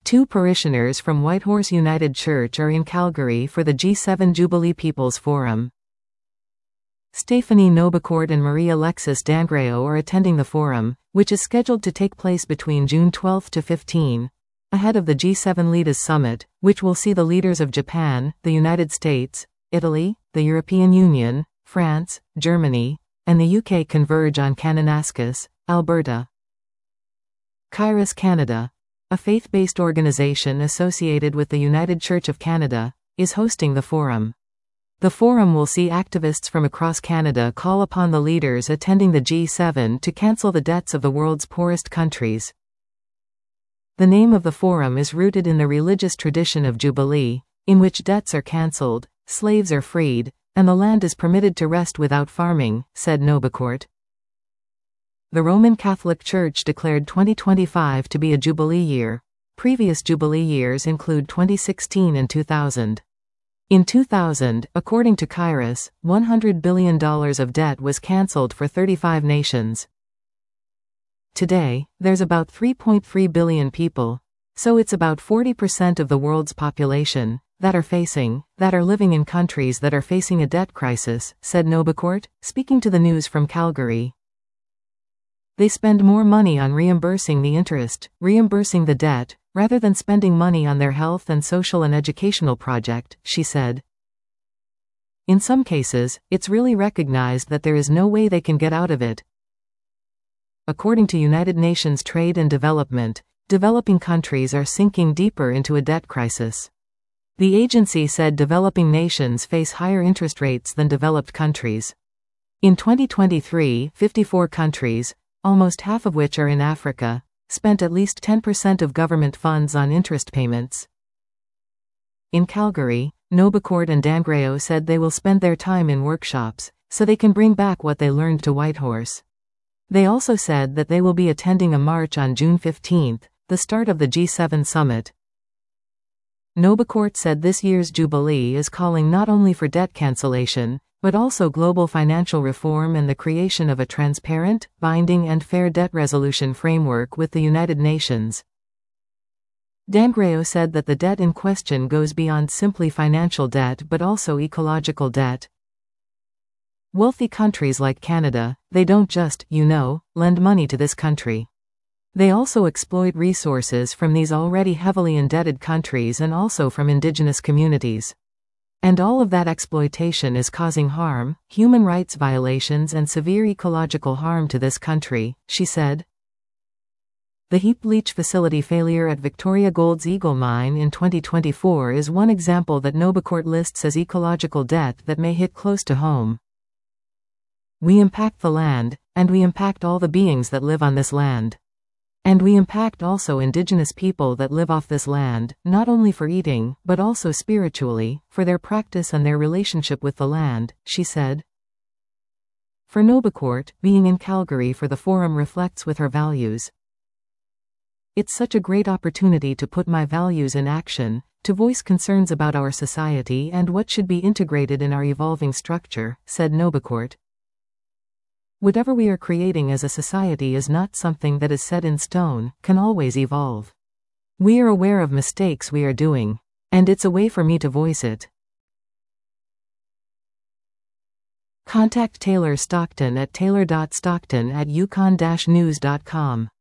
Two parishioners from Whitehorse United Church are in Calgary for the G7 Jubilee People's Forum. Stephanie Nobecourt and Marie-Alexis Dangreo are attending the forum, which is scheduled to take place between June 12 to 15, ahead of the G7 Leaders Summit, which will see the leaders of Japan, the United States, Italy, the European Union, France, Germany, and the UK converge on Kananaskis, Alberta. Kairos Canada, a faith-based organization associated with the United Church of Canada, is hosting the forum. The forum will see activists from across Canada call upon the leaders attending the G7 to cancel the debts of the world's poorest countries. The name of the forum is rooted in the religious tradition of Jubilee, in which debts are cancelled, slaves are freed, and the land is permitted to rest without farming, said Nobecourt. The Roman Catholic Church declared 2025 to be a Jubilee year. Previous Jubilee years include 2016 and 2000. In 2000, according to Kairos, $100 billion of debt was cancelled for 35 nations. Today, there's about 3.3 billion people, so it's about 40% of the world's population, that are living in countries that are facing a debt crisis, said Nobecourt, speaking to the news from Calgary. They spend more money on reimbursing the interest, reimbursing the debt, rather than spending money on their health and social and educational project, she said. In some cases, it's really recognized that there is no way they can get out of it. According to United Nations Trade and Development, developing countries are sinking deeper into a debt crisis. The agency said developing nations face higher interest rates than developed countries. In 2023, 54 countries, almost half of which are in Africa, spent at least 10% of government funds on interest payments. In Calgary, Nobecourt and Dangreo said they will spend their time in workshops, so they can bring back what they learned to Whitehorse. They also said that they will be attending a march on June 15, the start of the G7 summit. Nobecourt said this year's Jubilee is calling not only for debt cancellation, but also global financial reform and the creation of a transparent, binding and fair debt resolution framework with the United Nations. Dangreo said that the debt in question goes beyond simply financial debt but also ecological debt. Wealthy countries like Canada, they don't just, lend money to this country. They also exploit resources from these already heavily indebted countries and also from indigenous communities. And all of that exploitation is causing harm, human rights violations and severe ecological harm to this country, she said. The heap leach facility failure at Victoria Gold's Eagle Mine in 2024 is one example that Nobecourt lists as ecological debt that may hit close to home. We impact the land, and we impact all the beings that live on this land. And we impact also indigenous people that live off this land, not only for eating, but also spiritually, for their practice and their relationship with the land, she said. For Nobecourt, being in Calgary for the forum reflects with her values. It's such a great opportunity to put my values in action, to voice concerns about our society and what should be integrated in our evolving structure, said Nobecourt. Whatever we are creating as a society is not something that is set in stone, can always evolve. We are aware of mistakes we are doing, and it's a way for me to voice it. Contact Taylor Stockton at taylor.stockton@yukon-news.com.